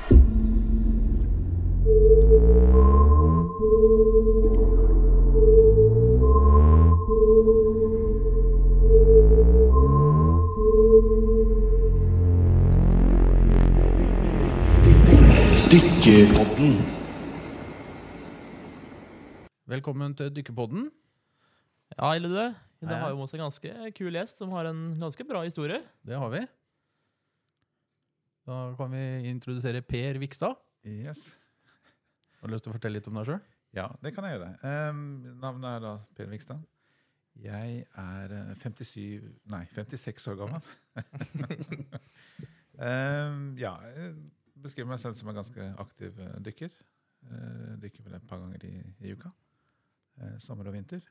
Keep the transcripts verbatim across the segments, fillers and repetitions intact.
Dykkerpodden. Velkommen til Dykkerpodden. Ja, eller det. I dag Hei. har vi med oss en ganske kul gjest som har en ganske bra historie. Det har vi. Da kan vi introdusere Per Vikstad. Yes. Har du lyst til å fortelle litt om deg selv? Ja, det kan jeg gjøre. Um, navnet er da Per Vikstad. Jeg er eh, femtisju, nei, femtiseks år gammel. um, ja, jeg beskriver meg selv som en ganske aktiv uh, dykker. Uh, dykker vel et par ganger i, i uka. Uh, sommer og vinter.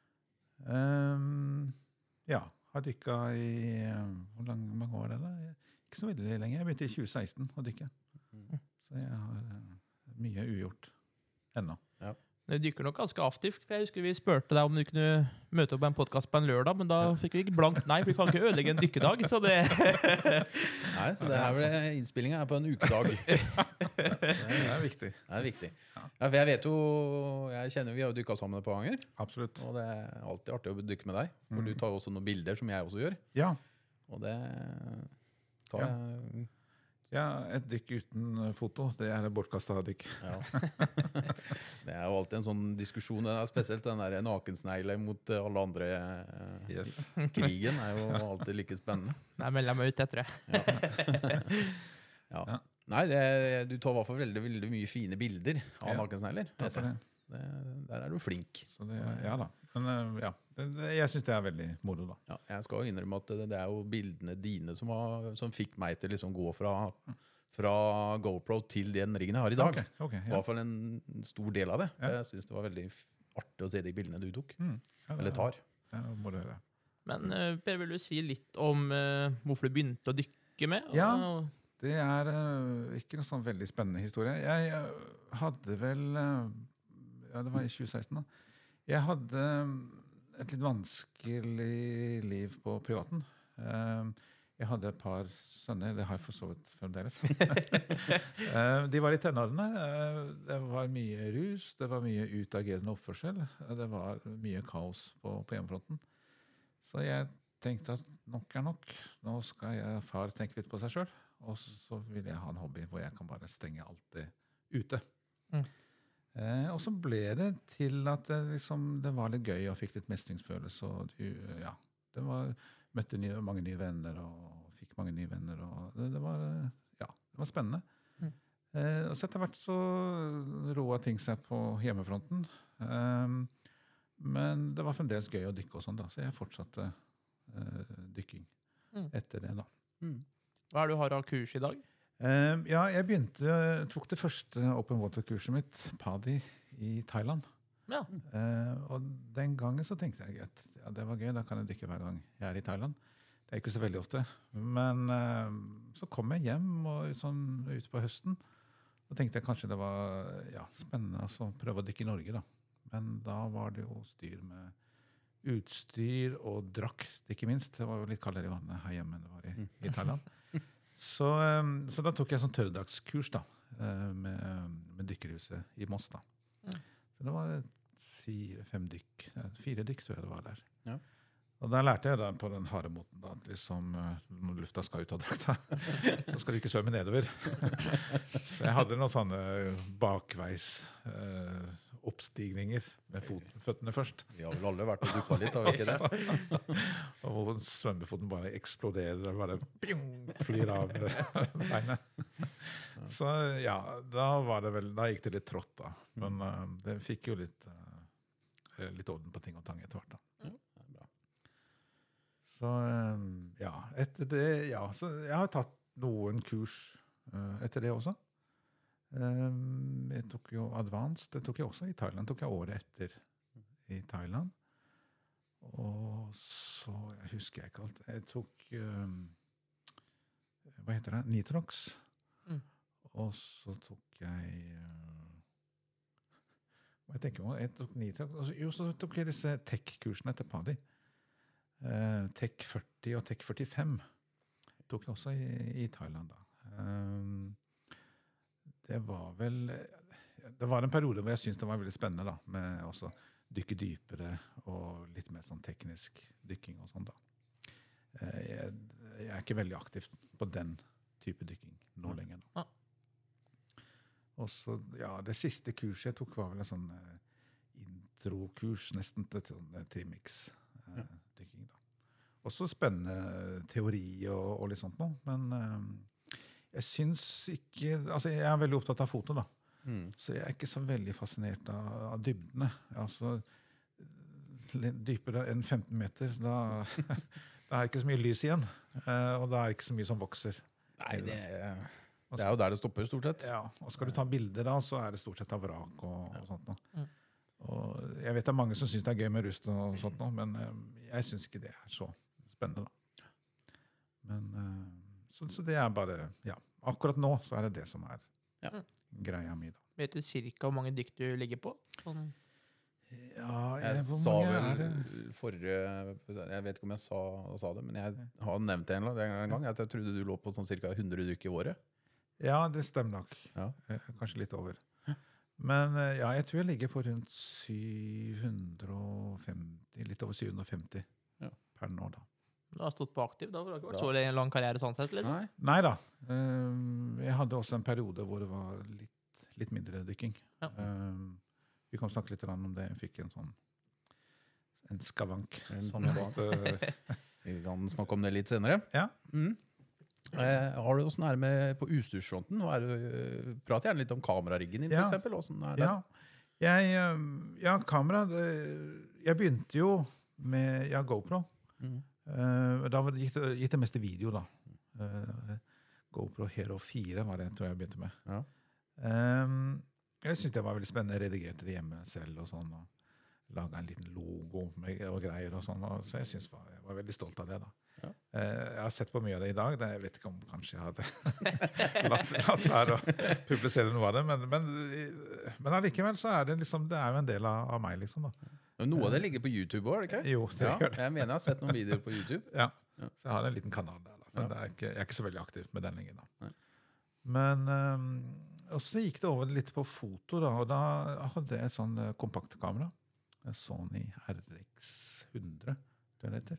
Um, ja, har dykket i, uh, hvor lang, mange år er det? Ikke så veldig lenge. Jeg begynte i tjue seksten å dykke. Så jeg har uh, mye ugjort ennå. Ja. Du dykker nok ganske aktivt, for jeg husker vi spurte deg om du kunne møte opp på en podcast på en lørdag, men da fikk vi ikke blankt nei, for vi kan ikke ødelegge en dykkedag, så det... Nei, så det her ble innspillingen er på en ukedag. Det er viktig. Det er viktig. Ja, for jeg vet jo, jeg kjenner jo, vi har jo dykket sammen et par ganger. Absolutt. Og det er alltid artig å dykke med deg, for Mm. du tar jo også noen bilder som jeg også gjør. Ja. Og det tar Ja. jeg... Ja, et dykk uten foto, det er et bortkastet dykk. Ja. Det er jo alltid en sånn diskusjon, det er spesielt den der nakensnegle mot alle andre. eh, Yes. Krigen er jo alltid like spennende. Nei, melder jeg meg ut, jeg tror jeg. Ja. Ja. Nei, det, du tar i hvert fall veldig, veldig mye fine bilder av Ja. nakensnegler. Takk for det. Det, der er du flink. Så det ja da. Men uh, ja, det, det, jeg synes det er veldig moro da. Ja, jeg skal jo innrømme at det, det er jo bildene dine som, var, som fikk meg til liksom gå fra, fra GoPro til den riggen jeg har i dag. Ok, ok, I ja. hvert fall en stor del av det. Ja. Jeg synes det var veldig artig å se de bildene du tok. Mm. Ja, det Eller er- tar. Ja, det må du høre. Men eh, Per, vil du si litt om eh, hvorfor du begynte å dykke med? Ja. Og, Det er uh, ikke noe sånn veldig spennende historie. Jeg uh, hadde vel, uh, ja det var i tjue seksten da, jeg hadde um, et litt vanskelig liv på privaten. Uh, jeg hadde et par sønner, det har jeg for så vidt fremdeles. uh, de var i tenårene, uh, det var mye rus, det var mye utagerende oppførsel, uh, det var mye kaos på, på hjemmefronten. Så jeg tenkte at nok er nok, nå skal jeg far tenke litt på seg selv, og så vil jeg ha en hobby hvor jeg kan bare stenge alt det ute. Mm. Eh, og så ble det til at det, liksom, det var litt gøy og fikk litt mestringsfølelse. Og du, ja, det var, møtte nye, mange nye venner og fikk mange nye venner. Og det, det, var, ja, det var spennende. Mm. Eh, og så etter hvert så roet ting seg på hjemmefronten. Eh, men det var fremdeles gøy å dykke og sånn da, så jeg fortsatte eh, dykking Mm. etter det da. Mm. hva er det du har av kurs i dag? Um, ja, jeg begynte, tok det første open water-kurset mitt, PADI, i Thailand. Ja. Uh, og den gangen så tenkte jeg at ja, det var gøy, da kan jeg dykke hver gang jeg er i Thailand. Det er ikke så veldig ofte. Men uh, så kom jeg hjem og, sånn, ut på høsten, og tenkte jeg kanskje det var ja, spennende å prøve å dykke i Norge da. Men da var det jo styr med utstyr og drakt, ikke minst. Det var jo litt kaldere i vannet her hjemme enn det var i, i Thailand. Så, så da tok jeg sånn tørrdagskurs da, med, med dykkerhuset i Moss da. Mm. Så det var fire, fem dykk, fire dykk tror jeg det var der. Ja. Og da lærte jeg da på den harde måten da, at liksom, når lufta skal ut av drakta, så skal du ikke svømme nedover. Så jeg hadde noen sånne bakveis eh, oppstigninger med fot, føttene først. Vi har vel alle vært og dukket litt, har vi ikke det? Og hvor svømmefoten bare eksploderer og bare pjong, flyr av beinet. Så ja, da var det vel, da gikk det litt trått da. Men uh, det fikk jo litt, uh, litt orden på ting og tang etter hvert da. Så um, ja, etter det, ja, så jeg har tatt noen kurs uh, etter det også. Um, jeg tok jo advanced, det tok jeg også i Thailand, det tok jeg året etter i Thailand. Og så, jeg husker jeg ikke alt, jeg tok, um, hva heter det, Nitrox. Mm. Og så tok jeg, uh, hva jeg tenker om, jeg tok Nitrox, og så, jo, så tok jeg disse tech-kursene etter PADI. Uh, Tech førti og Tech førtifem tok jeg også i, i Thailand da. Um, jeg var vel Det var en periode hvor jeg syntes det var veldig spennende da, med også dykke dypere og litt mer sånn teknisk dykking og sånn da. Jeg, jeg er ikke veldig aktiv på den type dykking nå lenger. Da. Ja. Og så, ja, det siste kurset jeg tok var vel en sånn eh, introkurs, nesten til sånn trimix eh, Ja. dykking da. Også spennende teori og, og litt sånt noe, men eh, jeg syns ikke, altså jeg er veldig opptatt av foto da, Mm. så jeg er ikke så veldig fascinert av, av dybdene. Altså, litt dypere enn femten meter, da, da er det ikke så mye lys igjen, eh, og da er det ikke så mye som vokser. Nei, det, det er jo der det stopper, stort sett. Ja, og skal du ta bilder da, så er det stort sett av vrak og, og sånt noe. Mm. Og jeg vet det er mange som synes det er gøy med rust og sånt noe, men eh, jeg synes ikke det er så spennende da. Men, eh, så, så det er bare, ja, akkurat nå så er det det som er Ja. greia mi da. Vet du cirka hvor mange dykk du ligger på? Sånn. Ja, Jeg hvor sa mange er vel det? forrige Jeg vet ikke om jeg sa, sa det, men jeg har nevnt det en en gang. At jeg trodde du lå på sånn cirka hundre dykk i året. Ja, det stemmer nok. Ja. Eh, Kanskje litt over. Men eh, ja, jeg tror jeg ligger på rundt syv hundre og femti, litt over syv hundre og femti Ja. per nå da. Du har stått på aktiv, da har det ikke vært Da. så lang karriere sånn sett, liksom. Nei. Nei da. Eh, Jeg hadde også en periode hvor det var litt, litt mindre dykking. Ja. Eh, Vi kan snakke litt om det. Jeg fikk en sånn en skavank. En Sånn at, eh, Vi kan snakke om det litt senere. Ja. Mm. Eh, har du Hvordan er det med på utstyrsfronten? Nå er det, prat gjerne litt om kamerariggen din, Ja. for eksempel. Hvordan er det? Ja, jeg, eh, ja kamera det, Jeg begynte jo med ja, GoPro. Mm. Eh, Da var det- gikk det, gikk det mest i video, da. Eh, GoPro Hero fire var det jeg tror jeg begynte med. Ja. Eh, Jeg syntes det var veldig spennende. Jeg redigerte det hjemme selv og sånn. Og laga en liten logo med, og greier og sånn. Og, så jeg, synes, var- jeg var veldig stolt av det, da. Ja. Eh, Jeg har sett på mye av det i dag. Det, jeg vet ikke om kanskje jeg hadde latt, latt være å publisere noe av det, men, men, men allikevel så er det liksom Det er jo en del av, av meg, liksom. da. Men Noe av det ligger på YouTube òg, er det ikke? Jo, det Ja, gjør det. jeg mener jeg har sett noen videoer på YouTube. Ja. Ja. Så jeg har en liten kanal der, da. Men Ja. det er ikke, jeg er ikke så veldig aktiv med den lenger. da. Nei. Men um, og så gikk det over litt på foto, da, og da hadde jeg et sånn eh, kompaktkamera. En Sony R X hundre, tror jeg det heter.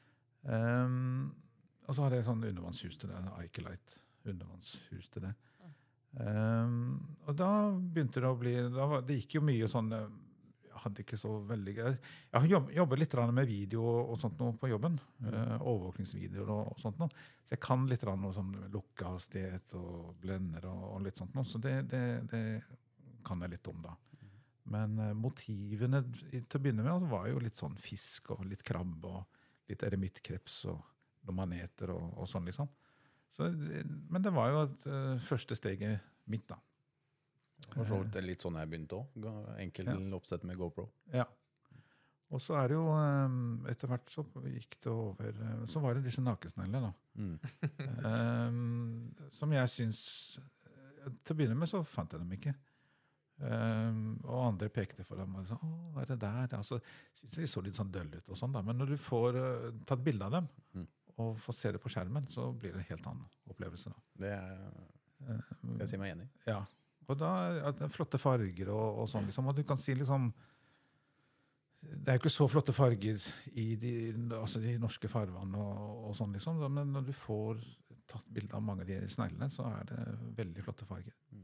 Um, og så hadde jeg et sånn undervannshus til det, Ikelite undervannshus til det. Um, og da begynte det å bli, da var, det gikk jo mye sånn, eh, jeg hadde ikke så veldig, jeg har jobb, jobbet litt grann med video og sånt noe på jobben, eh, overvåkningsvideoer og, og sånt noe, så jeg kan litt grann noe som lukkehastighet og blender og, og litt sånt noe, så det, det, det kan jeg litt om da. Men eh, motivene i- til å begynne med altså, var jo litt sånn fisk og litt krabbe og litt eremittkreps og noen maneter og, og sånn liksom. Så, det- men det var jo et eh, første steget mitt da. For så vidt litt sånn jeg begynte òg. Enkelt Ja. oppsett med GoPro. Ja. Og så er det jo, eh, etter hvert så gikk det over, eh, så var det disse nakensneglene da. Mm. Eh, som jeg syns, til å begynne med så fant jeg dem ikke. Eh, og andre pekte for dem og sa, åh, hva er det der? Altså, synes de så litt sånn døll ut og sånn da. Men når du får eh, tatt bilde av dem, Mm. og får se det på skjermen, så blir det en helt annen opplevelse da. Det er, skal jeg si meg enig i. Ja, og da er det flotte farger og, og sånn liksom, og du kan si liksom, det er jo ikke så flotte farger i de, altså de norske farvann og, og sånn liksom, men når du får tatt bilde av mange av de sneglene, så er det veldig flotte farger. Mm.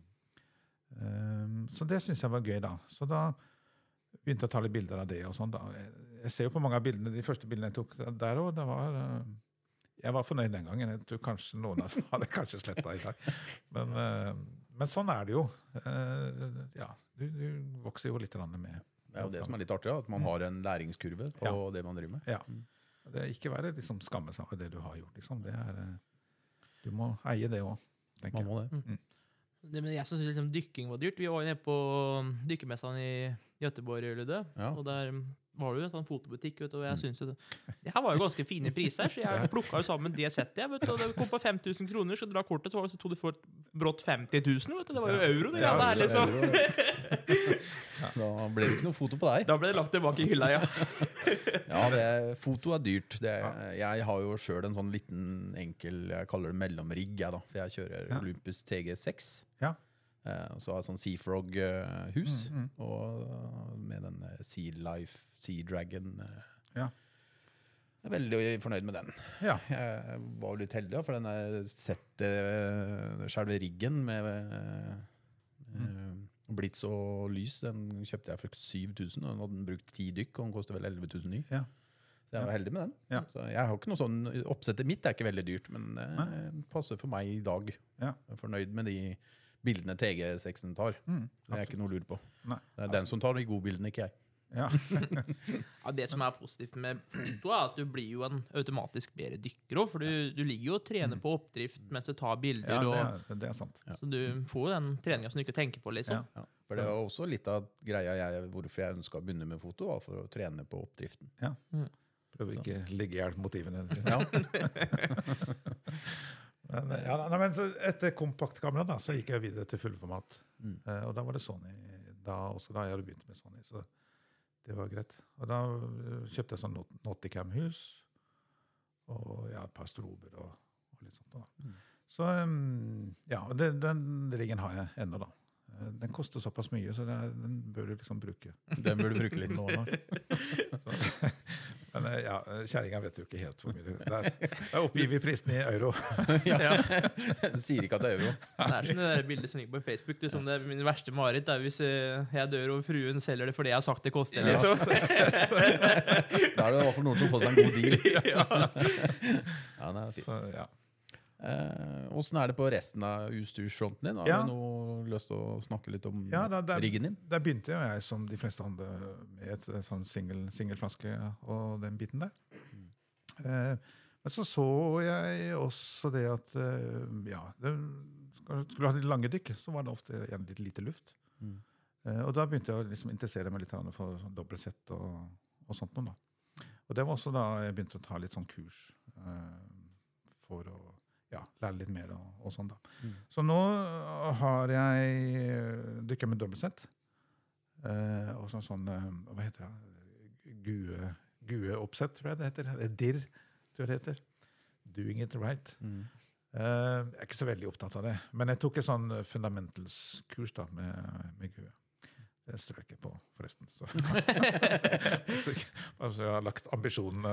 Um, så det synes jeg var gøy da. Så da begynte jeg å ta litt bilder av det og sånn da. Jeg, jeg ser jo på mange av bildene, de første bildene jeg tok der også, det var... Uh, jeg var fornøyd den gangen. Jeg tror kanskje noen av dem hadde kanskje slettet i dag. Men, uh, men sånn er det jo. Uh, ja, du, du vokser jo litt grann med. Det er jo det som er litt artig, da, at man har en læringskurve på Ja. det man driver med. Ja. Det er ikke være liksom skamme seg over det du har gjort. Liksom. Det er, uh, du må eie det også, tenker Man må det. Mm. Det, men jeg synes liksom dykking var dyrt. Vi var jo nede på dykkemessene i Göteborg, Ludde, Ja. og der var det jo en sånn fotobutikk, vet du, og jeg synes jo det, det her var jo ganske fine priser, så jeg plukket jo sammen det settet, jeg, vet du, og det kom på fem tusen kroner, så dra kortet, så var det så tog du for et brått femti tusen, vet du, det var jo euro, det, Ja, ja, det er så liksom. Da ble det ikke noe foto på deg. Da ble det lagt tilbake i hylla, ja. Ja, det, foto er dyrt. Det, jeg har jo selv en sånn liten enkel, jeg kaller det mellomrigg, jeg da, for jeg kjører Ja. Olympus T G seks. Ja. Eh, og så har jeg sånn Seafrog-hus, Mm, mm. og med den eh, Sea Life, Sea Dragon. Eh. Ja. Jeg er veldig fornøyd med den. Ja. Jeg var jo litt heldig, da, for den er sett eh, selve riggen med eh, Mm. blitz og lys. Den kjøpte jeg for syv tusen, og den hadde den brukt ti dykk, og den koster vel elleve tusen ny. Ja. Så jeg var heldig med den. Ja. Så jeg har ikke noe sånn, oppsettet mitt er ikke veldig dyrt, men det passer for meg i dag. Ja. Jeg er fornøyd med de bildene T G seksen tar. Mm, Det er ikke noe lurt på. Nei. Det er den som tar de gode bildene, ikke jeg. Ja. Ja, det som er positivt med foto, er at du blir jo en automatisk bedre dykker også, for du, du ligger jo og trener på oppdrift mens du tar bilder, ja, det og, er, det er sant. så du får jo den treningen som du ikke tenker på, liksom. Ja. Ja. For det var også litt av greia jeg, hvorfor jeg ønsket å begynne med foto, var for å trene på oppdriften. Ja. Mm. Prøver ikke å ligge i hjel motivene. Ja. Men, ja, nei, men så etter kompaktkamera da, så gikk jeg videre til fullformat. Mm. Eh, og da var det Sony. Da, også da jeg hadde begynt med Sony, så det var greit. Og da eh, kjøpte jeg sånn Not- Nauticam-hus, og ja, et par strober og, og litt sånt. Da. Mm. Så um, ja, og det, den riggen har jeg ennå da. Eh, Den koster såpass mye, så det, er- den bør du liksom bruke. Den burde du bruke litt nå. Da. Så, men eh, ja, kjæringa vet jo ikke helt hvor mye. Det er, det er oppgivet prisen i euro. Ja. Sier ikke at det er euro. Det er som det der bildet som ligger på Facebook. Det er, sånn, det er min verste mareritt er hvis eh, jeg dør og fruen selger det fordi jeg har sagt det koster. Liksom. Yes. Da er det i hvert fall noen som får seg en god deal. Ja. Ja, det er fint. Så, ja. Eh, hvordan er det på resten av utstyrsfronten din? Har Ja. du noe lyst til å snakke litt om Ja, da, der, riggen din? der begynte jo jeg som de fleste andre med et eh, sånn single, singelflaske og den biten der. Eh, men så så jeg også det at eh, ja, det, skulle du ha de lange dykk, så var det ofte gjerne litt lite luft. Mm. Eh, og da begynte jeg å liksom interessere meg litt for sånn dobbeltsett og, og sånt noe da. Og det var også da jeg begynte å ta litt sånn kurs eh, for å ja, lære litt mer og, og sånn da. Mm. Så nå har jeg dykket med dobbeltsett. Eh, og sånn sånn, eh, hva heter det? Gue, Gue-oppsett, tror jeg det heter. Eller D I R, tror jeg det heter. Doing it right. Mm. Eh, jeg er ikke så veldig opptatt av det. Men jeg tok et sånn fundamentals-kurs da, med, med Gue. Det står jeg ikke på, forresten. Så. så altså, jeg har lagt ambisjonene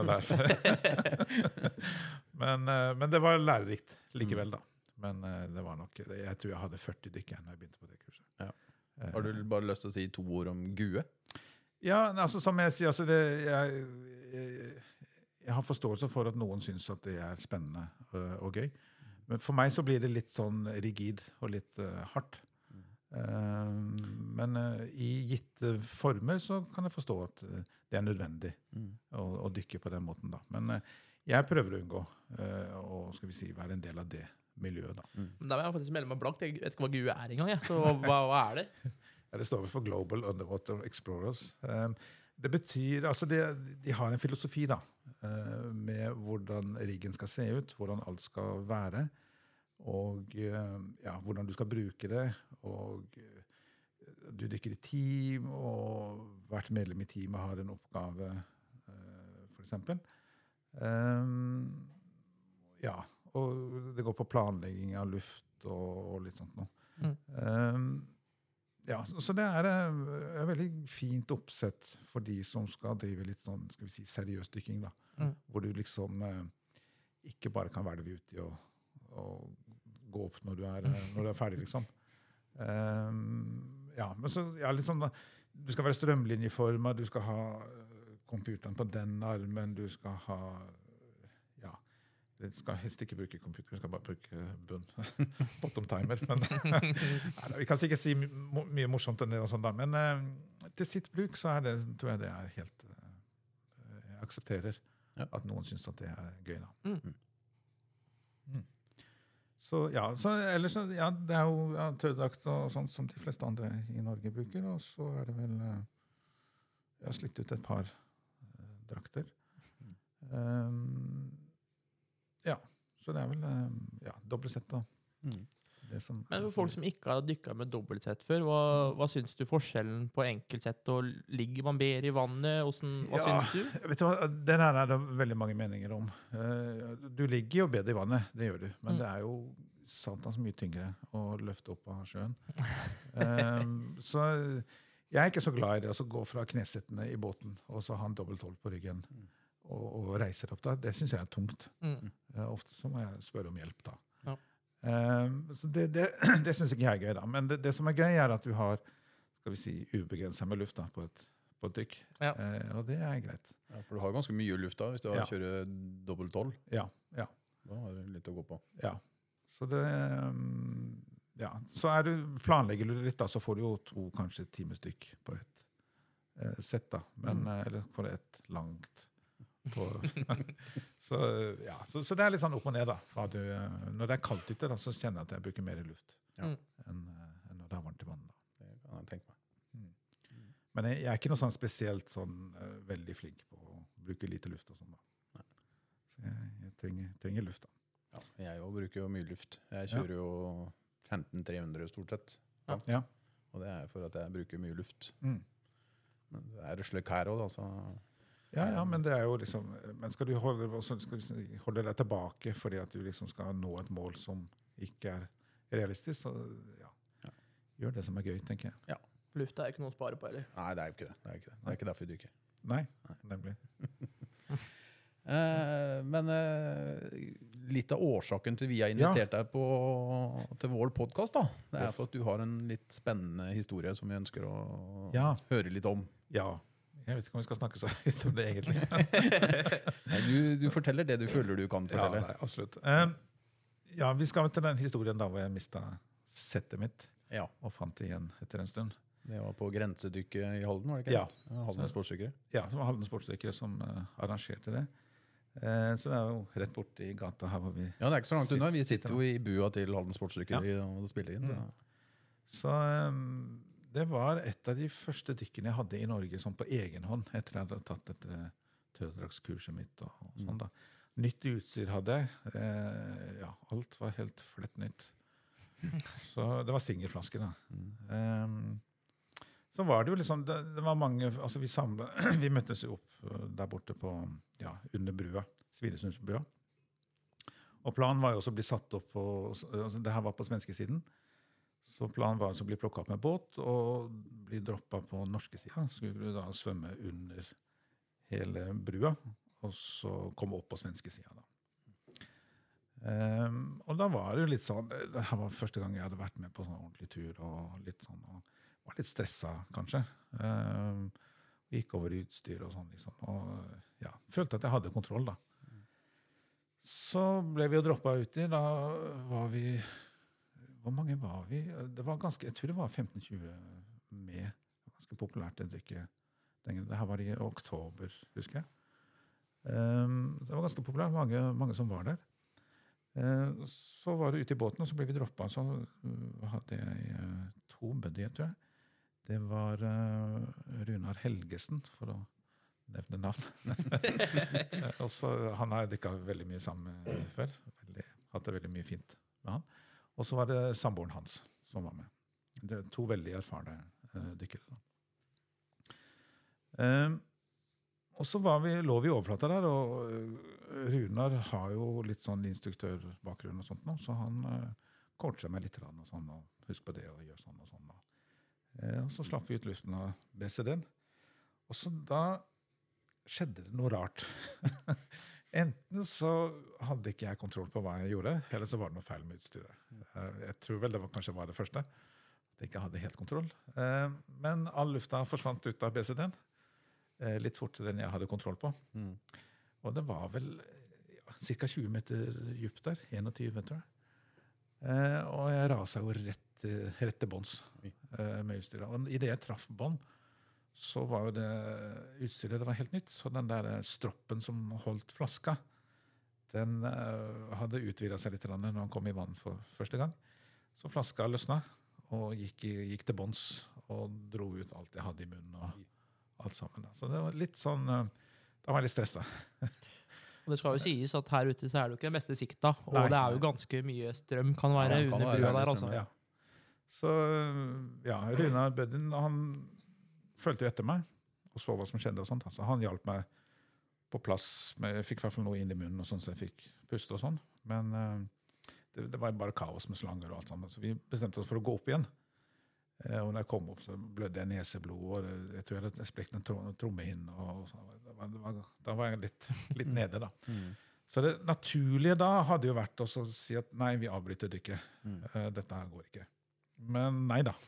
der. men, eh, men det var lærerikt likevel, da. Men eh, det var nok, jeg tror jeg hadde førti dykker når jeg begynte på det kurset. Ja. Eh, Har du bare lyst til å si to ord om Gue? Ja, altså som jeg sier, altså det, jeg, jeg, jeg har forståelse for at noen synes at det er spennende uh, og gøy. Men for meg så blir det litt sånn rigid og litt uh, hardt. Uh, men uh, i gitte former så kan jeg forstå at uh, det er nødvendig Mm. å, å dykke på den måten da. Men uh, jeg prøver å unngå uh, å skal vi si, være en del av det miljøet da. Mm. Da vil jeg faktisk melde meg blankt. Jeg vet ikke hva G U er engang. Jeg. Så hva, hva er det? Ja, det står vel for Global Underwater Explorers. Um, det betyr, altså det, de har en filosofi da, uh, med hvordan riggen skal se ut, hvordan alt skal være, og uh, ja, hvordan du skal bruke det, og uh, du dykker i team, og hvert medlem i teamet har en oppgave, uh, for eksempel. Um, ja, og det går på planlegging av luft og, og litt sånt noe. Mm. Um, ja, så det er et veldig fint oppsett for de som skal drive litt sånn, skal vi si, seriøs dykking da. Mm. Hvor du liksom eh, ikke bare kan være uti og, og gå opp når du er, når du er ferdig, liksom. Um, ja, men så, ja, liksom da, du skal være strømlinjeformet, du skal ha uh, computeren på den armen, du skal ha, ja, du skal helst ikke bruke computer, du skal bare bruke bunn, bottom timer, men nei, vi kan sikkert si my mye morsomt enn det og sånn da, men uh, til sitt bruk så er det, tror jeg det er helt, uh, jeg aksepterer Ja. at noen synes at det er gøy da. Mm. Mm. Så ja, så, ellers, så, ja, det er jo ja, tørrdrakt og sånt som de fleste andre i Norge bruker, og så er det vel, uh, jeg har slitt ut et par uh, drakter. Um, ja, så det er vel uh, ja, dobbeltsett da. Mm. Det som Men er- for folk som ikke har dykket med dobbeltsett før, hva, hva syns du forskjellen på enkeltsett, og ligger man bedre i vannet? Hvordan, hva Ja, syns du? Vet du hva, det der er det veldig mange meninger om. Uh, du ligger jo bedre i vannet, det gjør du, men Mm. det er jo satans mye tyngre å løfte opp av sjøen. um, så jeg er ikke så glad i det å gå fra knesettene i båten og så ha en dobbelt hold på ryggen og, og reiser opp da. Det synes jeg er tungt. Mm. Uh, ofte så må jeg spørre om hjelp da. Ja. Um, så det, det, det synes ikke jeg er gøy da. Men det, det som er gøy er at du har, skal vi si, ubegrenset med luft da, på et, på et dykk. Ja. Uh, og det er greit. Ja, for du har ganske mye luft da, hvis du har Ja. kjører dobbelt tolv. Ja, ja. Da har du litt å gå på. Ja. Så det um, ja. Så er du, planlegger du litt da, så får du jo to, kanskje times dykk på et uh, sett da. Men, uh, eller for et langt på, så, ja. så, så det er litt sånn opp og ned da. For du, uh, når det er kaldt ute da, så kjenner jeg at jeg bruker mer luft Ja. enn, uh, enn når det er varmt i vannet da. Det kan jeg tenke meg. Men jeg, jeg er ikke noe sånn spesielt sånn uh, veldig flink på å bruke lite luft og sånn da. Så jeg, jeg trenger, trenger luft da. Ja, jeg jo bruker jo mye luft. Jeg kjører jo femten tre hundre stort sett. Ja. Ja. Og det er for at jeg bruker mye luft. Mm. Men det er slik her også, da. Så Ja, ja, men det er jo liksom, men skal du holde, også skal vi si, holde deg tilbake fordi at du liksom skal nå et mål som ikke er realistisk, så ja, Ja. gjør det som er gøy, tenker jeg. Lufta er ikke noe å spare på, eller? nei, det er jo ikke det. Det er, ikke det. Det er ikke derfor vi dykker. Nei, nemlig. Eh, men eh, litt av årsaken til vi har invitert deg på, til vår podcast da, det er Yes. for at du har en litt spennende historie som vi ønsker å Ja. høre litt om. Ja, jeg vet ikke om vi skal snakke så ut om det egentlig. Nei, du, du forteller det du føler du kan Ja, fortelle. nei, absolutt. Um, ja, vi skal til den historien da hvor jeg mistet settet mitt Ja, og fant det igjen etter en stund. det var på grensedykket i Halden, var det ikke? Ja. det? Halden sportsdykkere. Ja, det var Halden sportsdykkere som uh, arrangerte det. Uh, så det er jo rett borte i gata her hvor vi Ja, det er ikke så langt unna. Vi Sitter- sitter jo i bua til Halden sportsdykkere og spiller inn. Så. Så um, det var et av de første dykkene jeg hadde i Norge sånn på egen hånd, etter jeg hadde tatt dette tødragskurset mitt og, og sånn da. Nytt utstyr hadde jeg. Eh, ja, alt var helt flett nytt. Så det var singelflasker da. Um, så var det jo liksom, det, det var mange, altså vi samlet, vi møttes jo opp uh, der borte på, ja, under brua, Svinesundsbrua. Og planen var jo også å bli satt opp på, altså det her var på svenske siden, så planen var å bli plukket opp med båt og bli droppet på norske siden. Så skulle vi da svømme under hele brua, og så komme opp på svenske siden da. Um, og da var det jo litt sånn, det her var første gang jeg hadde vært med på sånn ordentlig tur, og litt sånn, og var litt stresset kanskje. Um, gikk over utstyr og sånn liksom, og ja, følte at jeg hadde kontroll da. Så ble vi jo droppet uti, da var vi, hvor mange var vi? Det var ganske, jeg tror det var femten tjue med, det var ganske populært det dykket. Det her var i oktober, husker jeg. Um, det var ganske populært, mange, mange som var der. Uh, så var det ute i båten, og så ble vi droppet, så uh, hadde jeg uh, to buddier, tror jeg. Det var uh, Runar Helgesen, for å nevne navn. Og så, han har jeg dykket veldig mye sammen med før. Veldig, hadde veldig mye fint med han. Og så var det samboeren hans som var med. Det er to veldig erfarne uh, dykkere. Um, og så var vi, lå vi i overflata der, og uh, Runar har jo litt sånn instruktørbakgrunn og sånt nå, så han uh, coacher meg litt og sånn, og husk på det, og gjør sånn og sånn. Og, uh, og så slapp vi ut luften av B C D-en. Og så da skjedde det noe rart. Enten så hadde ikke jeg kontroll på hva jeg gjorde, eller så var det noe feil med utstyret. Uh, jeg tror vel det var, kanskje var det første, at jeg ikke hadde helt kontroll. Uh, men all lufta forsvant ut av B C D-en, uh, litt fortere enn jeg hadde kontroll på. Mm. Og det var vel ja, cirka tjue meter djupt der, tjueen tror jeg. Uh, og jeg raset jo rett, rett til bånds uh, med utstyret. Og i det jeg traff bånd, så var jo det utstyret, det var helt nytt. Så den der stroppen som holdt flaska, den uh, hadde utvidet seg litt når han kom i vann for første gang. Så flaska løsna, og gikk, i, gikk til bånds, og dro ut alt jeg hadde i munnen, og alt sammen. Da. Så det var litt sånn, uh, da var jeg litt stresset. Og det skal jo sies at her ute så er det jo ikke den beste sikta, og Nei. det er jo ganske mye strøm kan være Ja, det kan under være brua veldig der, strøm, altså. Ja. Så ja, Runar Bødden, han følte jo etter meg, og så hva som skjedde og sånt. Så han hjalp meg på plass, med, jeg fikk i hvert fall noe inn i munnen, og sånn, så jeg fikk puste og sånn. Men uh, det, det var bare kaos med slanger og alt sammen. Så vi bestemte oss for å gå opp igjen. Eh, og når jeg kom opp, så blødde jeg neseblod, og det, jeg tror jeg hadde sprekt en tro- trommehinne, og så, det var, det var, da var jeg litt, litt nede da. Mm. Så det naturlige da hadde jo vært også å si at nei, vi avbryter dykket. Mm. Eh, dette her går ikke. Men nei da.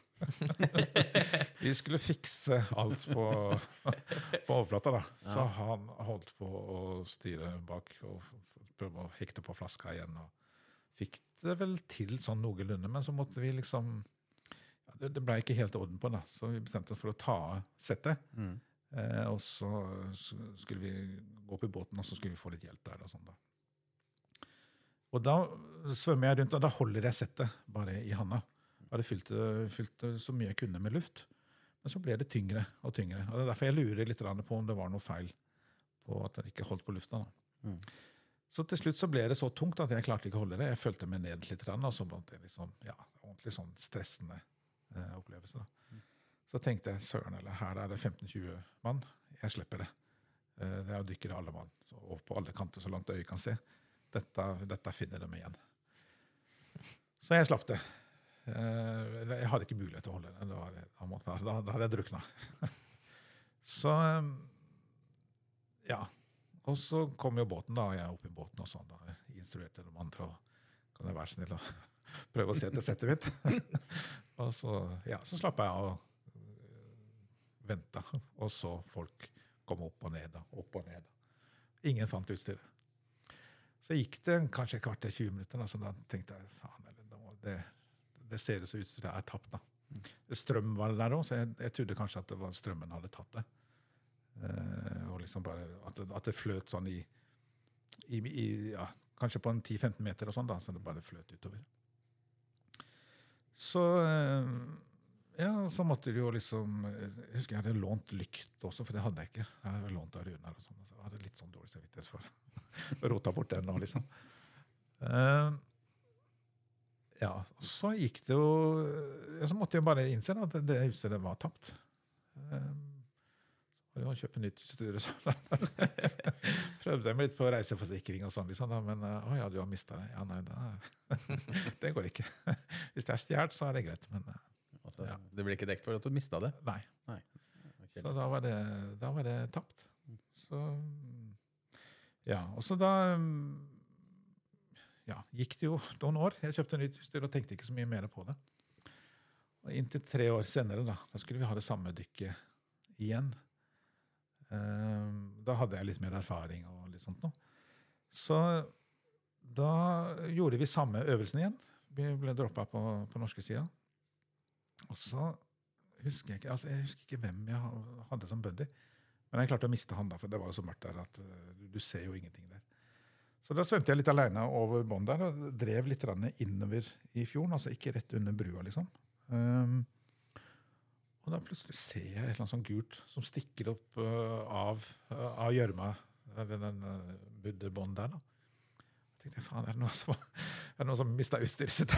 Vi skulle fikse alt på, på overflata da. Så Ja. han holdt på å styre bak og f- prøve å hekte på flaska igjen. Og fikk det vel til sånn noenlunde, men så måtte vi liksom, ja, det, det ble ikke helt orden på det. Så vi bestemte oss for å ta av settet. Mm. Eh, og så s- skulle vi gå opp i båten, og så skulle vi få litt hjelp der og sånn da. Og da svømmer jeg rundt, og da holder jeg settet bare i handa. Jeg hadde fylt det, fylt det så mye jeg kunne med luft, men så ble det tyngre og tyngre. Og det er derfor jeg lurer litt grann på om det var noe feil på at jeg ikke holdt på lufta. Da. Mm. Så til slutt så ble det så tungt at jeg klarte ikke å holde det. Jeg følte meg ned litt grann, og så ble det liksom, ja, ordentlig sånn stressende eh, opplevelse. Da. Så tenkte jeg, søren, eller her er det femten tjue mann, jeg slipper det. Eh, det er å dykke i alle mann, så, og på alle kanter så langt øyet kan se. Dette, dette finner de igjen. Så jeg slapp det. Eh, jeg hadde ikke mulighet til å holde det. det var, da, måtte, da, da hadde jeg drukna. Så eh, ja. Og så kom jo båten, da, og jeg er oppe i båten og sånn. Da jeg instruerte de andre, og kan jeg være snill og prøve å se til settet mitt. Og så, ja, så slapp jeg av og venta, og så folk kom opp og ned, og opp og ned. Ingen fant utstyret. Så gikk det kanskje kvart til tjue minutter, da, så da tenkte jeg, faen, eller, det, det ser ut som utstyret er tapt da. Strøm var det der også, så jeg, jeg trodde kanskje at det var strømmen hadde tatt det. Uh, og liksom bare at det, at det fløt sånn i, i, i ja, kanskje på en ti til femten meter og sånn da, så det bare fløt utover. Så uh, ja, så måtte det jo liksom, jeg husker jeg hadde lånt lykt også, for det hadde jeg ikke. Jeg hadde lånt av Runar og sånn, så jeg hadde litt sånn dårlig samvittighet for å rota bort den og liksom. Uh, ja, så gikk det jo, ja, så måtte jeg bare innse da, at det huset det var tapt. Uh, Og jeg kjøpte nytt utstyr. Prøvde jeg meg litt på reiseforsikring og sånn, liksom, da, men å uh, ja, du har mistet det. Ja, nei, da, det går ikke. Hvis det er stjert, så er det greit, men uh, Altså, ja. Det ble ikke dekt for at du mistet det? nei. Nei. Så da var det, da var det tapt. Så, ja, og så da ja, gikk det jo noen år. Jeg kjøpte nytt utstyr og tenkte ikke så mye mer på det. Og inntil tre år senere, da, da skulle vi ha det samme dykket igjen. Da hadde jeg litt mer erfaring og litt sånt noe. Så da gjorde vi samme øvelsen igjen. Vi ble droppet på, på norske siden. Og så husker jeg ikke, altså jeg husker ikke hvem jeg hadde som buddy, men jeg klarte å miste han da, for det var jo så mørkt der at uh, du ser jo ingenting der. Så da svømte jeg litt alene over bånd der, og drev litt innover i fjorden, altså ikke rett under brua liksom. Um, Og da plutselig ser jeg et eller annet sånn gult som stikker opp uh, av, uh, av gjørma ved den uh, buddebånd der. Da. Jeg tenkte, faen, er det noen som, er det noen som mistet utstyret sitt?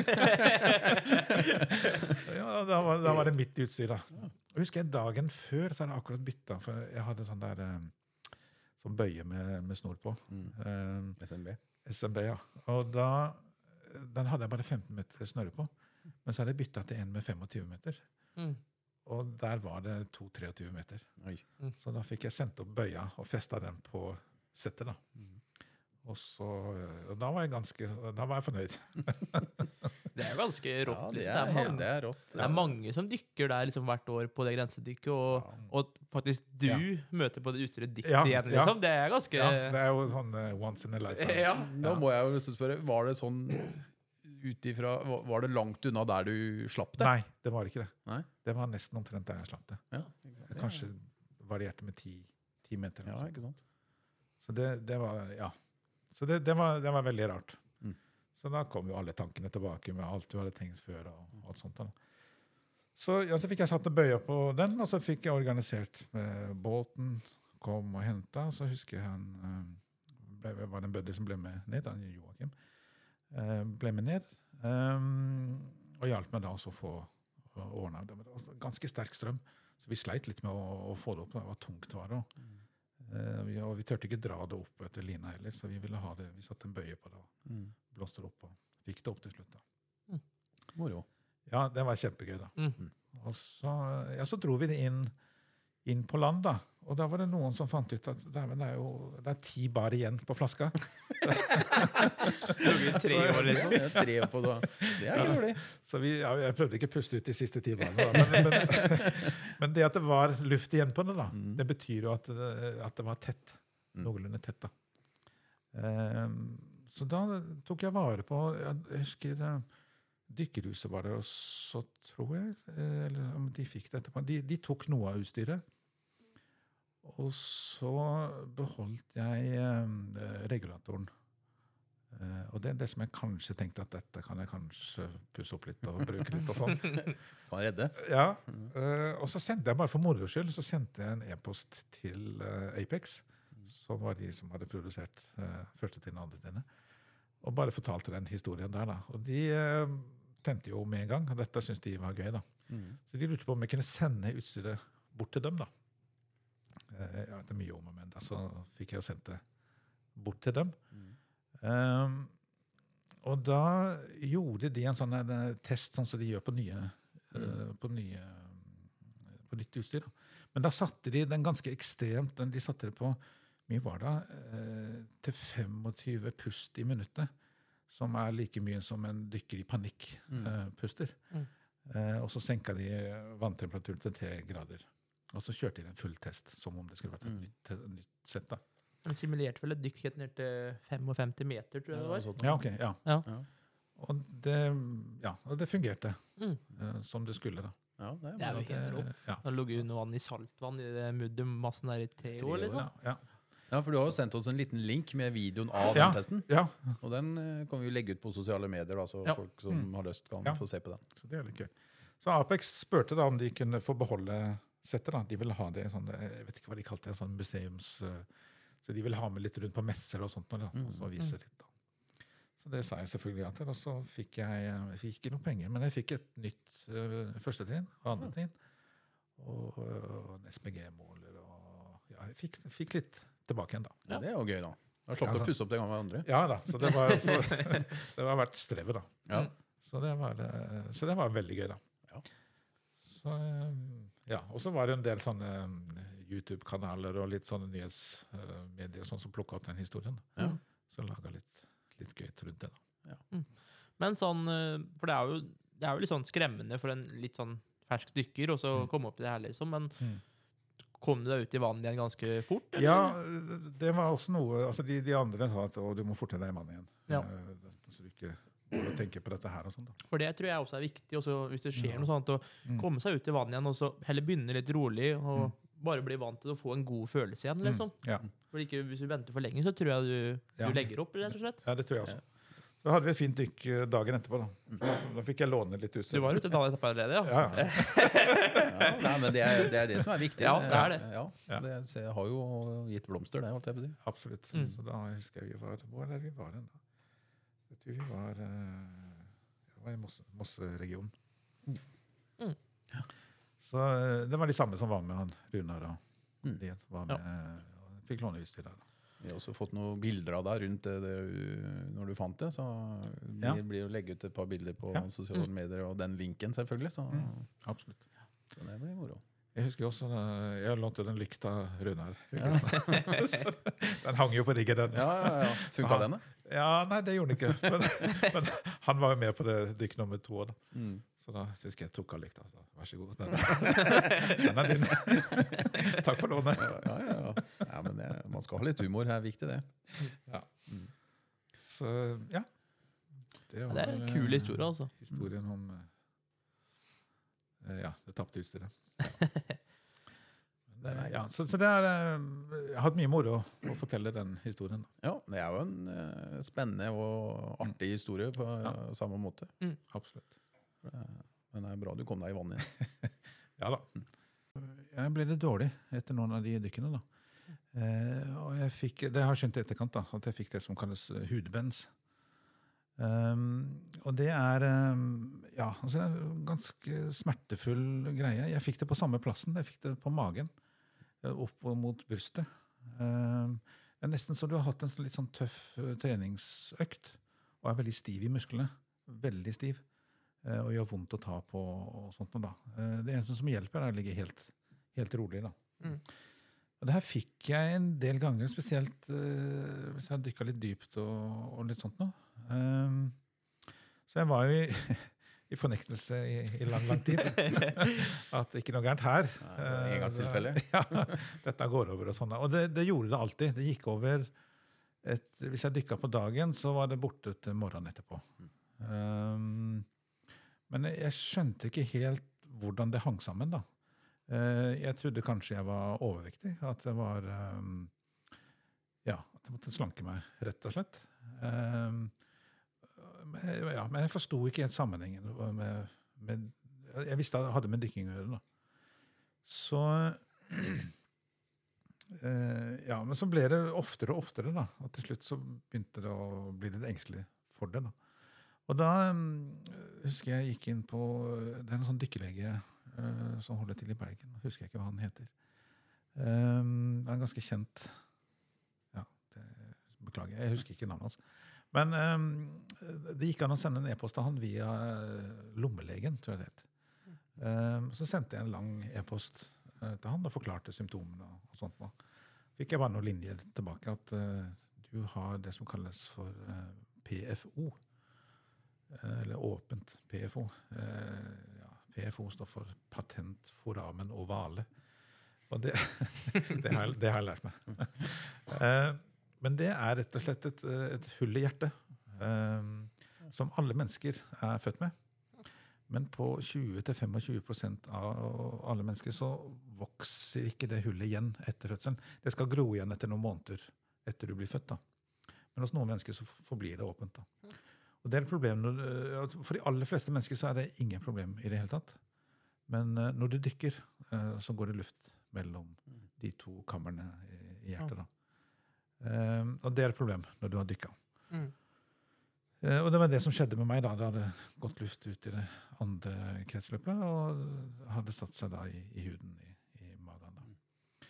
Ja, da var, da var det mitt utstyr. Da. Og husker jeg dagen før så hadde jeg akkurat byttet, for jeg hadde sånn der uh, sånn bøye med, med snor på. Mm. Uh, S M B. S M B, ja. Og da, den hadde jeg bare femten meter snørre på, men så hadde jeg byttet til en med tjuefem meter. Mm. Og der var det to treogtyve meter. Oi. Så da fikk jeg sendt opp bøya og festet den på settet. Da. Mm. Og så, og da var jeg ganske, da var jeg fornøyd. Det er jo ganske rått. Ja, det liksom. er, det, er mange, det er rått. det er mange som dykker der liksom, hvert år på det grensedykket, og, Ja. og faktisk du Ja. møter på det utstyret ditt Ja, igjen. ja. Liksom. Det er ganske Ja, det er jo sånn uh, once in a lifetime. Ja. Da må jeg jo spørre, var det sånn ut ifra, var- var det langt unna der du slapp det? Nei, det var ikke det. Nei? Det var nesten omtrent der jeg slapp det. Ja, Jeg kanskje varierte med ti, ti meter. eller Ja, noe sånt. ikke sant? Så det, det var, ja. Så det, det, var, det var veldig rart. Mm. Så da kom jo alle tankene tilbake med alt du hadde tenkt før og alt sånt. Da. Så, ja, så fikk jeg satt en bøye på den, og så fikk jeg organisert med båten, kom og hentet, og så husker jeg han, eh, ble, var det en buddy som ble med ned, han Joakim, eh, ble med ned, um, og hjalp meg da også å få ordnet. Det var ganske sterk strøm, så vi sleit litt med å, å få det opp, det var tungt var det også. Uh, vi, og vi tørte ikke dra det opp etter lina heller, så vi ville ha det, vi satte en bøye på det og Mm. blåste det opp og fikk det opp til slutt da. Moro. Ja, det var kjempegøy da. Mm. Og så, ja, så dro vi det inn, inn på land da. Og da var det noen som fant ut at det er, det er jo det er ti bar igjen på flaska. Tre år, liksom. Ja, tre på da. Det er rolig. Så vi, ja, jeg prøvde ikke å puste ut de siste ti barene. Da. Men, men, men det at det var luft igjen på det, da, Mm. det betyr jo at det, at det var tett. Noenlunde tett, da. Ehm, så da tok jeg vare på, jeg husker eh, dykkerhuset var der, og så tror jeg, eh, eller om de fikk det etterpå, de, de tok noe av utstyret. Og så beholdt jeg eh, regulatoren. Eh, og det er det som jeg kanskje tenkte at dette kan jeg kanskje pusse opp litt og bruke litt og sånn. Kan redde. Ja, eh, og så sendte jeg bare for moro skyld, så sendte jeg en e-post til eh, Apex, som var de som hadde produsert eh, første til den andre til henne, og bare fortalte den historien der da. Og de eh, tente jo med en gang, og dette synes de var gøy da. Mm. Så Så de lurte på om jeg kunne sende utstyret bort til dem da. Eh, ja, det er mye om og men da, så fikk jeg jo sendt det bort til dem. Mm. Um, og da gjorde de en sånn en, eh, test sånn som de gjør på nye, eh, på nye på nytt utstyr. Da. Men da satte de den ganske ekstremt, den- de satte det på, mye var det, eh, til tjuefem pust i minuttet, som er like mye som en dykker i panikk Mm. eh, puster. Mm. Eh, og så senket de vanntemperaturen til tre grader. Og så kjørte de en full test, som om det skulle vært et Mm. nytt, et nytt sett. Da. De simulerte vel et dykk helt ned til femtifem meter, tror jeg det var. sånn. Ja, ok, ja. Ja. Ja. Og det, ja, og det fungerte Mm. eh, som det skulle. Da. Ja, det er Det er bra. jo helt Det- rått. Ja. Da lå jo noe vann i saltvann i det muddermassen der i tre Tre år, år, liksom. Ja, ja. Ja, for du har jo sendt oss en liten link med videoen av Ja. den testen. ja, Og den eh, kan vi jo legge ut på sosiale medier, da, så Ja. folk som Mm. har lyst kan Ja. få se på den. så det er litt gøy. Så Apex spurte da om de kunne få beholde settet. Da. De ville ha det i sånn, jeg vet ikke hva de kalte det, sånn museums... eh, Så de ville ha med litt rundt på messer og sånt, da, og så vise litt. Da. Så det sa jeg selvfølgelig ja til, og så fikk jeg, jeg fikk ikke noe penger, men jeg fikk et nytt uh, første trinn og andre trinn, og, og en S P G-måler, og ja, jeg fikk, fikk litt tilbake igjen da. Ja. Det er jo gøy, da. Da slapp du Ja, å så- pusse opp det gang med andre. Ja da, så det var, så, det var vært strevet da. Ja. Så det var, eh, så det var veldig gøy da. Ja. Så, eh, ja, og så var det en del sånne eh, YouTube-kanaler og litt sånne nyhetsmedier sånn som plukket opp den historien. Ja. Så laget litt, litt gøy rundt det da. Men sånn, eh, for det er jo, det er jo litt sånn skremmende for en litt sånn fersk dykker, og så Mm. komme opp i det her, liksom. Men Mm. kom du deg ut i vannet igjen ganske fort? eller? Ja, det var også noe, altså de, de andre sa at å, du må fortere deg i mannen igjen. Ja. Eh, Så du ikke går og tenker på dette her og sånn da. For det tror jeg også er viktig, også hvis det skjer Ja. noe sånt, å Mm. komme seg ut i vannet igjen, og så heller begynne litt rolig, og bare bli vant til å få en god følelse igjen, liksom. Mm. Ja. For ikke, hvis du venter for lenge, så tror jeg du, Ja. du legger opp, rett og slett. ja, det tror jeg også. Så hadde vi et fint dykk eh, dagen etterpå da. Da, da fikk jeg låne litt utstyr. Du var ute dagen etterpå allerede, ja. Ja, Ja, nei, men det er, det er det som er viktig. Ja, det er det. Ja, Ja. det se- har jo gitt blomster, det, holdt jeg på å si. absolutt. Mm. Så da husker jeg vi var, hvor er det vi var hen da? Jeg tror vi var, eh, det var i Mosse, Mosse-regionen. Mm. Så eh, det var de samme som var med han, Runar og Mm. de som var med, og fikk låne utstyr der da. Vi har også fått noen bilder av deg rundt det, det du- når du fant det, så vi Ja. blir jo legge ut et par bilder på Ja. sosiale medier, og den linken selvfølgelig, så, Mm. Absolutt. så det blir moro. Jeg husker også, eh, jeg lånte den lykta av Runar. Så den hang jo på riggen den. Ja, ja, ja. Så Funka han- den da? Ja, nei, det gjorde den ikke. Men, men han var jo med på det dykk nummer to. Da. Mm. Så da husker jeg tok av lykta. Så, vær så god. Den, den er din. Takk for lånet. Ja, ja, ja. ja men det, man skal ha litt humor, det er viktig det. Så ja. Det, Ja, det er en vel, kul eh, historie, altså. Historien om eh, ja, det tapte utstyret. Men, eh, ja, så, så det er eh, jeg har hatt mye moro å fortelle den historien. Da. Ja, det er jo en eh, spennende og artig historie på Ja. eh, samme måte. Absolutt. Men det er bra du kom deg i vannet igjen. Ja da. Jeg ble det dårlig etter noen av de dykkene. Da. Eh, og jeg fikk, det har jeg skjønt i etterkant, da, at jeg fikk det som kalles eh, hudbens. Um, og det er, um, ja, altså det er en ganske smertefull greie. Jeg fikk det på samme plassen. Jeg fikk det på magen, eh, opp mot brystet. Um, det er nesten så du har hatt en litt sånn tøff eh, treningsøkt, og er veldig stiv i musklene. Veldig stiv. Eh, og gjør vondt å ta på og sånt. Og da. Eh, det eneste som hjelper er å ligge helt, helt rolig. Da. Mm. Og det her fikk jeg en del ganger, spesielt eh, hvis jeg dykket litt dypt og, og litt sånt nå. Um, så jeg var jo i, i fornektelse i, i lang, lang tid. At det ikke er noe gærent her. Nei, engangstilfelle. Ja, dette går over og sånn. Og det, det gjorde det alltid. Det gikk over et, hvis jeg dykket på dagen, så var det borte til morgenen etterpå. Um, men jeg, jeg skjønte ikke helt hvordan det hang sammen da. Uh, jeg trodde kanskje jeg var overvektig, at det var um, ja, at jeg måtte slanke meg, rett og slett. Um, men, ja, men jeg forstod ikke helt sammenhengen med, med, jeg visste at jeg hadde med dykking å gjøre da. Så uh, ja, men så ble det oftere og oftere da, og til slutt så begynte det å bli litt engstelig for det da. Og da um, husker jeg gikk inn på, det er en sånn dykkerlege uh, som holder til i Bergen, husker jeg ikke hva han heter. Um, det er en ganske kjent, ja, det, beklager, jeg husker ikke navnet hans. Men um, det gikk an å sende en e-post til han via lommelegen, tror jeg det het. Um, så sendte jeg en lang e-post uh, til han og forklarte symptomene og, og sånt. Da. Fikk jeg bare noen linjer tilbake at uh, du har det som kalles for uh, P F O, eller åpent P F O. Eh, ja, P F O står for patent foramen ovale. Og det, det, har, jeg, det har jeg lært meg. eh, men det er rett og slett et, et hull i hjertet, eh, som alle mennesker er født med. Men på tjue til tjuefem prosent av alle mennesker så vokser ikke det hullet igjen etter fødselen. Det skal gro igjen etter noen måneder etter du blir født. Da. Men hos noen mennesker så forblir det åpent. Da. Og det er et problem. Når, for de aller fleste mennesker så er det ingen problem i det hele tatt. Men når du dykker, så går det luft mellom de to kammerne i hjertet. Da. Og det er et problem når du har dykket. Mm. Og det var det som skjedde med meg da. Det hadde gått luft ut i det andre kretsløpet, og hadde satt seg da i, i huden i, i magen. Da.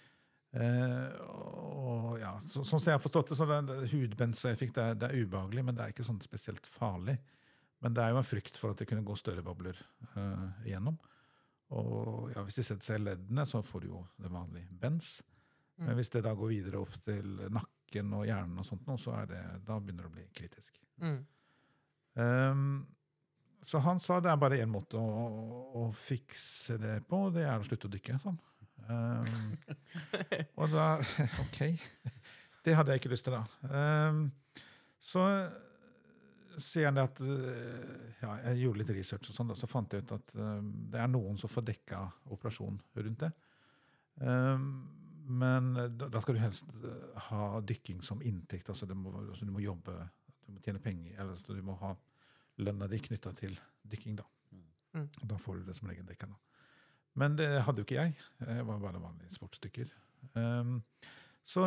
Eh, og ja, så, sånn som jeg har forstått det, så det, det hudbenset jeg fikk, det er, det er ubehagelig, men det er ikke sånn spesielt farlig. Men det er jo en frykt for at det kunne gå større bobler uh, igjennom. Og ja, hvis de setter seg i leddene, så får du jo det vanlige bens. Mm. Men hvis det da går videre opp til nakken og hjernen og sånt, så er det, da begynner det å bli kritisk. Mm. Um, så han sa det er bare en måte å, å fikse det på, det er å slutte å dykke, sånn. Um, og da, ok, det hadde jeg ikke lyst til da. Um, så sier han det at, ja, jeg gjorde litt research og sånn, da, så fant jeg ut at um, det er noen som får dekket operasjon rundt det. Um, men da, da skal du helst ha dykking som inntekt, altså, må, altså du må jobbe, du må tjene penger, eller altså, du må ha lønna di knyttet til dykking da. Mm. Og da får du det som regel dekket da. Men det hadde jo ikke jeg. Jeg var bare vanlig sportsdykker. Um, så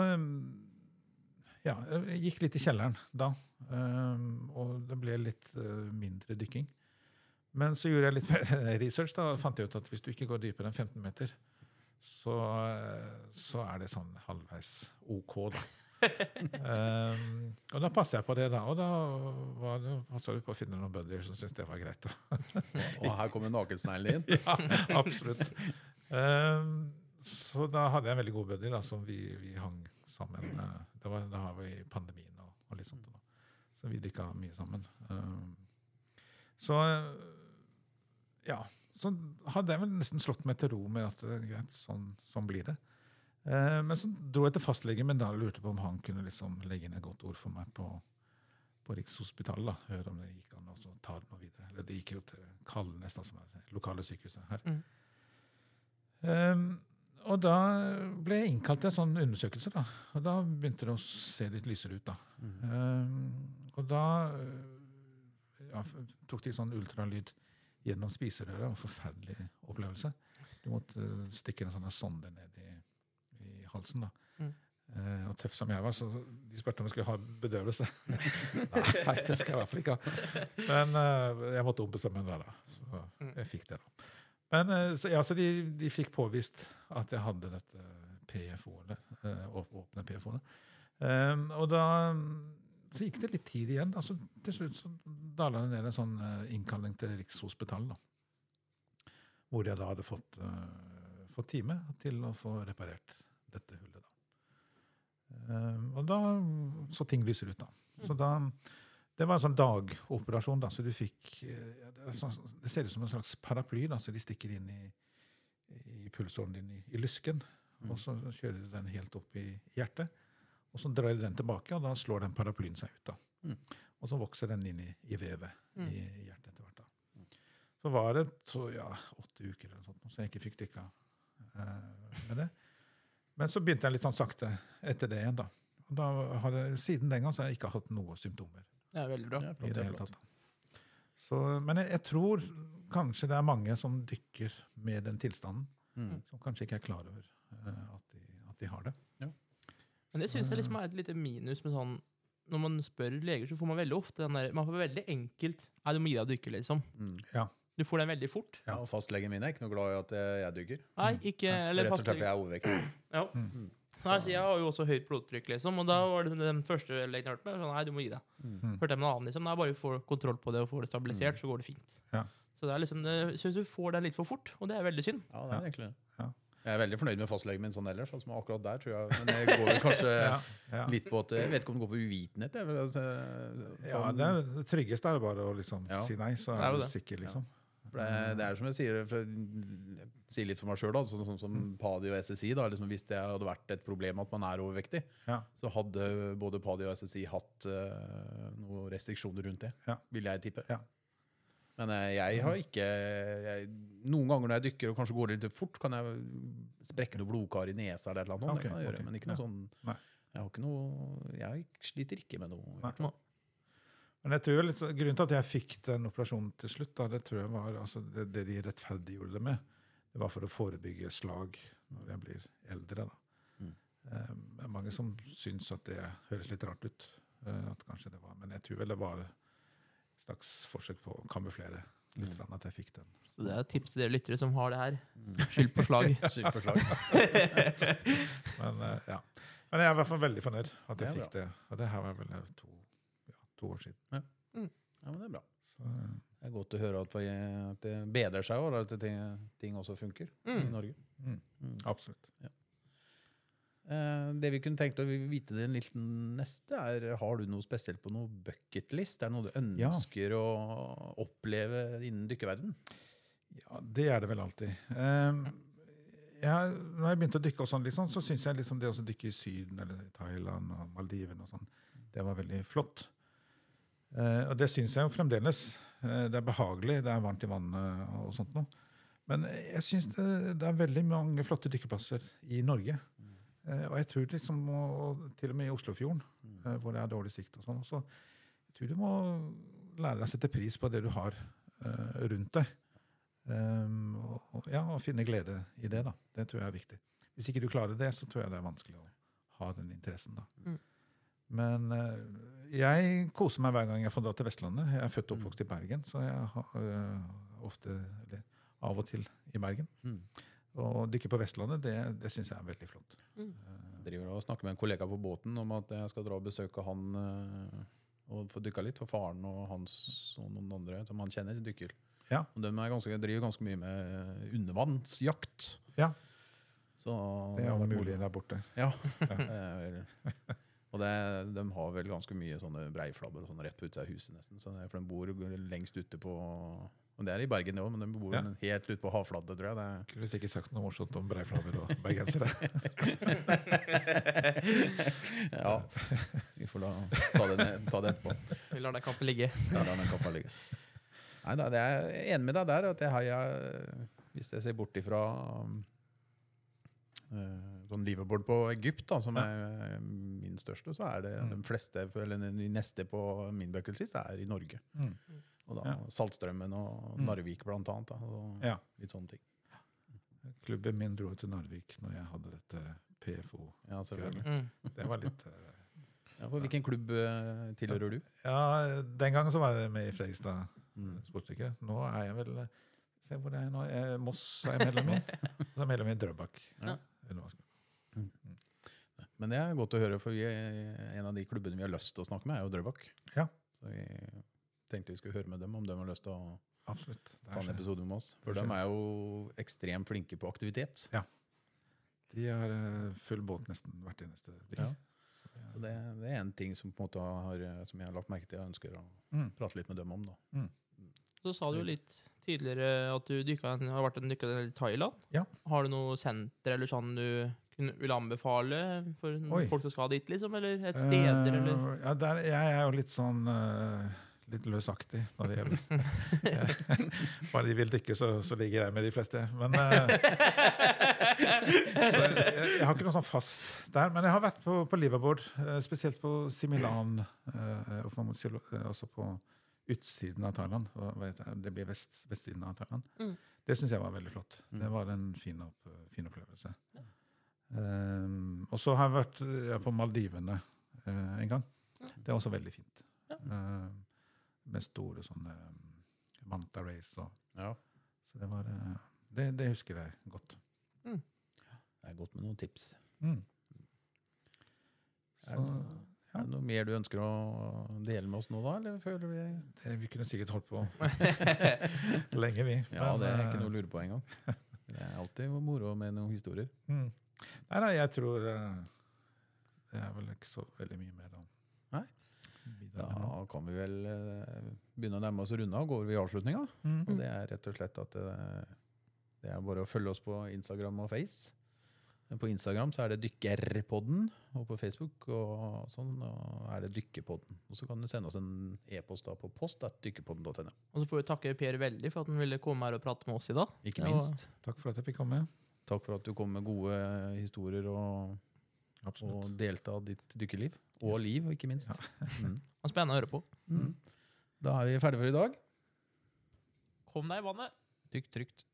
ja, jeg gikk litt i kjelleren da, um, og det ble litt uh, mindre dykking. Men så gjorde jeg litt mer research da, og fant jeg ut at hvis du ikke går dypere enn femten meter, så, så er det sånn halvveis ok da. um, og da passer jeg på det da, og da var det, passet vi på å finne noen buddier som syntes det var greit. Og her kommer nakensneglen inn. Ja, absolutt. Um, så da hadde jeg en veldig god buddy da, som vi, vi hang sammen. Det var, da var vi i pandemien og, og litt sånt. Da. Så vi dykket mye sammen. Um, så ja, så hadde jeg vel nesten slått meg til ro med at det er greit, sånn, sånn blir det. Eh, men så dro jeg til fastlegen min da og lurte på om han kunne liksom legge inn et godt ord for meg på, på Rikshospitalet. Da. Høre om det gikk an og så ta det med videre. Eller det gikk jo til Kalnes, da, som er det lokale sykehuset her. Mm. Um, og da ble jeg innkalt til en sånn undersøkelse da. Og da begynte det å se litt lysere ut da. Mm. Um, og da ja, tok de sånn ultralyd gjennom spiserøret. En forferdelig opplevelse. Du måtte stikke en sånn sonde ned i halsen da. Mm. Eh, og tøff som jeg var, så de spørte om jeg skulle ha bedøvelse. Nei, det skal jeg i hvert fall ikke ha. Men eh, jeg måtte ombestemme det da, så jeg fikk det da. Men eh, så, ja, så de, de fikk påvist at jeg hadde dette P F O-et, eh, åpne P F O-et. Eh, og da så gikk det litt tid igjen. Altså, til slutt så dalet det ned en sånn uh, innkalling til Rikshospitalet, da. Hvor jeg da hadde fått, uh, fått time til å få reparert dette hullet. Da. Uh, og da så ting lyser ut, da. Så da, det var en sånn dagoperasjon, da, så du fikk uh, det, sånn, det ser ut som en slags paraply, da, så de stikker inn i, i pulsåren din i, i lysken, mm. og så kjører de den helt opp i hjertet. Og så drar den tilbake, og da slår den paraplyen seg ut. Da. Mm. Og så vokser den inn i, i vevet mm. i, i hjertet etter hvert. Da. Mm. Så var det så, ja, åtte uker eller sånt, så jeg ikke fikk dykka eh, med det. Men så begynte jeg litt sånn sakte etter det igjen. Da. Og da hadde, siden den gang så har jeg ikke hatt noen symptomer. Det er veldig bra. Ja, I det hele tatt. Da. Så, men jeg, jeg tror kanskje det er mange som dykker med den tilstanden, mm. som kanskje ikke er klar over eh, at, de, at de har det. Ja. Men det synes jeg liksom er et lite minus med sånn, når man spør leger, så får man veldig ofte den der, man får veldig enkelt, nei, du må gi deg å dykke, liksom. Mm. Ja. Du får den veldig fort. Ja, og fastlegen min er ikke noe glad i at jeg dykker. Nei, ikke, eller Rett og slett fastlegen. jeg er overvektig. Ja. Mm. Nei, så jeg har jo også høyt blodtrykk, liksom, og da var det den første legen hørte meg, sånn, nei, du må gi deg. Mm. Hørte jeg med en annen, liksom, nei, bare får kontroll på det og får det stabilisert, mm. så går det fint. Ja. Så det er liksom, jeg synes du får den litt for fort, og det er veldig synd. Ja, det er egentlig det. Ja. Jeg er veldig fornøyd med fastlegen min sånn ellers, altså akkurat der, tror jeg. Men jeg går vel kanskje ja, ja. litt på at, jeg vet ikke om det går på uvitenhet. Jeg, altså, sånn, ja, det, er, det tryggeste er bare å liksom ja. si nei, så er, er du sikker, liksom. Ja. Det, det er som jeg sier, for jeg sier litt for meg selv, da, sånn, sånn som PADI og S S I, da, liksom, hvis det hadde vært et problem at man er overvektig, ja. så hadde både PADI og S S I hatt uh, noen restriksjoner rundt det, ja. vil jeg tippe. Ja. Men jeg har ikke jeg, noen ganger når jeg dykker og kanskje går det litt fort, kan jeg sprekke noe blodkar i nesa eller noe, okay, det kan jeg gjøre, okay. men ikke noe ja. sånn jeg, har ikke noe, jeg sliter ikke med noe. Nei. Men jeg tror litt, grunnen til at jeg fikk den operasjonen til slutt, da, det tror jeg var altså, det, det de rettferdiggjorde det med, det var for å forebygge slag når jeg blir eldre. Da. Mm. Eh, det er mange som syns at det høres litt rart ut, eh, at kanskje det var, men jeg tror vel det var slags forsøk på å kamuflere litt mm. at jeg fikk den. Så det er et tips til dere lyttere som har det her. Skyld på slag. Skyld på slag. men, uh, ja. men jeg er i hvert fall veldig fornøyd at jeg fikk det. Og det her var vel to, ja, to år siden. Ja. Mm. ja, men det er bra. Så, uh, det er godt å høre at, at det bedrer seg, og at ting, ting også funker mm. i Norge. Mm. Mm. Absolutt. Ja. Det vi kunne tenkt å vite det litt neste er, har du noe spesielt på noe bucketlist? Er det noe du ønsker ja. å oppleve innen dykkerverden? Ja, det er det vel alltid. Um, jeg, når jeg begynte å dykke og sånn, liksom, så synes jeg liksom det å dykke i Syden, eller Thailand og Maldiven og sånn, det var veldig flott. Uh, og det synes jeg jo fremdeles. Uh, det er behagelig, det er varmt i vannet og sånt noe. Men jeg synes det, det er veldig mange flotte dykkeplasser i Norge. Og jeg tror liksom, og til og med i Oslofjorden, mm. hvor det er dårlig sikt og sånn, så jeg tror du må lære deg å sette pris på det du har uh, rundt deg. Um, og, ja, og finne glede i det, da. Det tror jeg er viktig. Hvis ikke du klarer det, så tror jeg det er vanskelig å ha den interessen, da. Mm. Men uh, jeg koser meg hver gang jeg får dra til Vestlandet. Jeg er født og oppvokst i Bergen, så jeg har uh, ofte, eller av og til i Bergen. Mm. Og dykke på Vestlandet, det, det synes jeg er veldig flott. Mm. Jeg driver og snakker med en kollega på båten om at jeg skal dra og besøke han uh, og få dykka litt, for faren og hans og noen andre som han kjenner dykker. Ja. Og de er ganske, driver ganske mye med undervannsjakt. Ja. Så, det er jo mulig der borte. Ja. ja. Og det, de har vel ganske mye sånne breiflabber og sånn rett på utsida av huset nesten, så det, for de bor lengst ute på. Og det er i Bergen også, men de bor ja. helt ute på havfladet, tror jeg. Det kunne vi sikkert sagt noe morsomt om breiflabber og bergensere. ja, vi får da ta det, ta det etterpå. Vi lar den kampen ligge. Ja, lar den kampen ligge. Nei, da, det er jeg enig med deg der, at jeg har, jeg, hvis jeg ser bort ifra uh, sånn liverboard på Egypt, da, som ja. er min største, så er det mm. de fleste, eller de neste på min bucketlist er i Norge. Mm. Og da, ja. Saltstrømmen og Narvik blant annet. Da, og ja. litt sånne ting. Klubben min dro til Narvik når jeg hadde dette P F O. Ja, selvfølgelig. Mm. Det var litt... Uh, ja, for hvilken klubb uh, tilhører du? Ja, den gangen så var jeg med i Fredrikstad mm. sportsdykker. Nå er jeg vel... Se hvor det er nå. Jeg, Moss er jeg medlem i. Så er jeg medlem i Drøbak. Ja. Mm. Men det er godt å høre, for vi er, en av de klubbene vi har lyst til å snakke med er jo Drøbak. Ja. Så vi tenkte vi skulle høre med dem om de har lyst til å Absolutt. ta en episode med oss. For de er jo ekstremt flinke på aktivitet. Ja. De har full båt nesten hvert eneste dykk. Ja. Så det, det er en ting som, på en måte har, som jeg har lagt merke til, jeg ønsker å Mm. prate litt med dem om. Da. Mm. Så sa du jo litt tidligere at du dykket, har vært en dykker i Thailand. Ja. Har du noe senter eller sånn du kunne, vil anbefale for Oi. folk som skal dit, liksom? Eller et steder, Eh, eller? Ja, der, jeg er jo litt sånn eh, litt løsaktig når det gjelder. Jeg- Bare de vil dykke, så, så ligger jeg med de fleste. Men eh, så jeg, jeg har ikke noe sånn fast der. Men jeg har vært på, på liveaboard, eh, spesielt på Similan, eh, og for- eh, også på utsiden av Thailand. Hva- hva heter det? Det blir vest, vestsiden av Thailand. Mm. Det synes jeg var veldig flott. Mm. Det var en fin, opp, fin opplevelse. Um, og så har jeg vært ja, på Maldivene eh, en gang. Det er også veldig fint. Ja. Eh, med store sånne um, manta rays. Og, Ja. så det var eh, det, det husker jeg godt. Det er godt med noen tips. Mm. Er Så, det, er det noe mer du ønsker å dele med oss nå da, eller føler vi... det, vi kunne sikkert holdt på lenge, vi. Ja, Men, det er eh, ikke noe å lure på en gang. Det er alltid moro med noen historier. mm. Nei, nei, jeg tror eh, det er vel ikke så veldig mye mer da. Nei. Bidra med nå. Da kan vi vel eh, begynne å nærme oss runde av, går vi i avslutninga. Mm. Og det er rett og slett at det, det er bare å følge oss på Instagram og Face. På Instagram så er det Dykkerpodden, og på Facebook og sånn, og er det Dykkerpodden. Og så kan du sende oss en e-post da på post at dykkerpodden punktum no. Og så får vi takke Per veldig for at han ville komme her og prate med oss i dag. Ikke Det var- minst. Takk for at jeg fikk komme. Takk for at du kom med gode historier og, Absolutt. og delte av ditt dykkerliv. Og Yes. liv, ikke minst. Mm. Det var spennende å høre på. Mm. Da er vi ferdige for i dag. Kom deg i vannet. Dykk trygt.